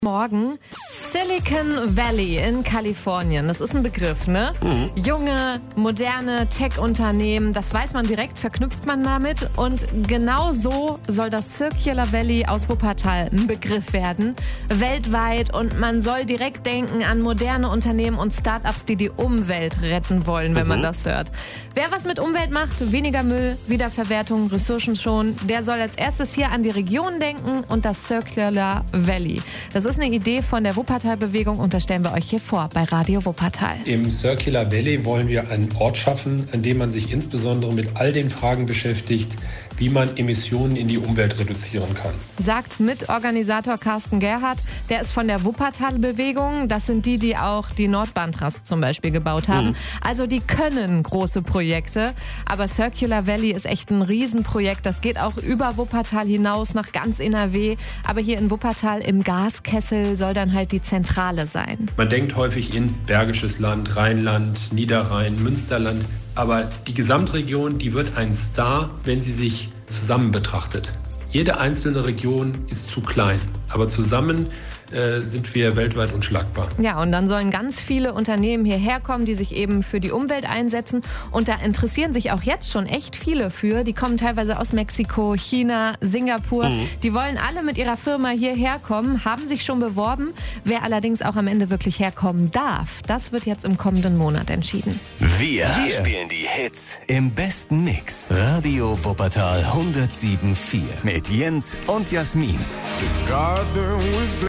Morgen. Silicon Valley in Kalifornien. Das ist ein Begriff, ne? Junge, moderne Tech-Unternehmen, das weiß man direkt, verknüpft man damit. Und genau so soll das Circular Valley aus Wuppertal ein Begriff werden. Weltweit. Und man soll direkt denken an moderne Unternehmen und Startups, die die Umwelt retten wollen, wenn man das hört. Wer was mit Umwelt macht, weniger Müll, Wiederverwertung, Ressourcen schonen, der soll als erstes hier an die Region denken und das Circular Valley. Das ist eine Idee von der Wuppertal-Bewegung und das stellen wir euch hier vor bei Radio Wuppertal. Im Circular Valley wollen wir einen Ort schaffen, an dem man sich insbesondere mit all den Fragen beschäftigt, wie man Emissionen in die Umwelt reduzieren kann. Sagt Mitorganisator Carsten Gerhardt, der ist von der Wuppertal-Bewegung. Das sind die auch die Nordbahntrasse zum Beispiel gebaut haben. Also die können große Projekte, aber Circular Valley ist echt ein Riesenprojekt. Das geht auch über Wuppertal hinaus nach ganz NRW. Aber hier in Wuppertal im Gaskessel soll dann halt die Zentrale sein. Man denkt häufig in Bergisches Land, Rheinland, Niederrhein, Münsterland. Aber die Gesamtregion, die wird ein Star, wenn sie sich zusammen betrachtet. Jede einzelne Region ist zu klein, aber zusammen sind wir weltweit unschlagbar. Ja, und dann sollen ganz viele Unternehmen hierher kommen, die sich eben für die Umwelt einsetzen. Und da interessieren sich auch jetzt schon echt viele für. Die kommen teilweise aus Mexiko, China, Singapur. Die wollen alle mit ihrer Firma hierher kommen, haben sich schon beworben. Wer allerdings auch am Ende wirklich herkommen darf, das wird jetzt im kommenden Monat entschieden. Wir spielen die Hits im besten Mix. Radio Wuppertal 107.4 mit Jens und Jasmin.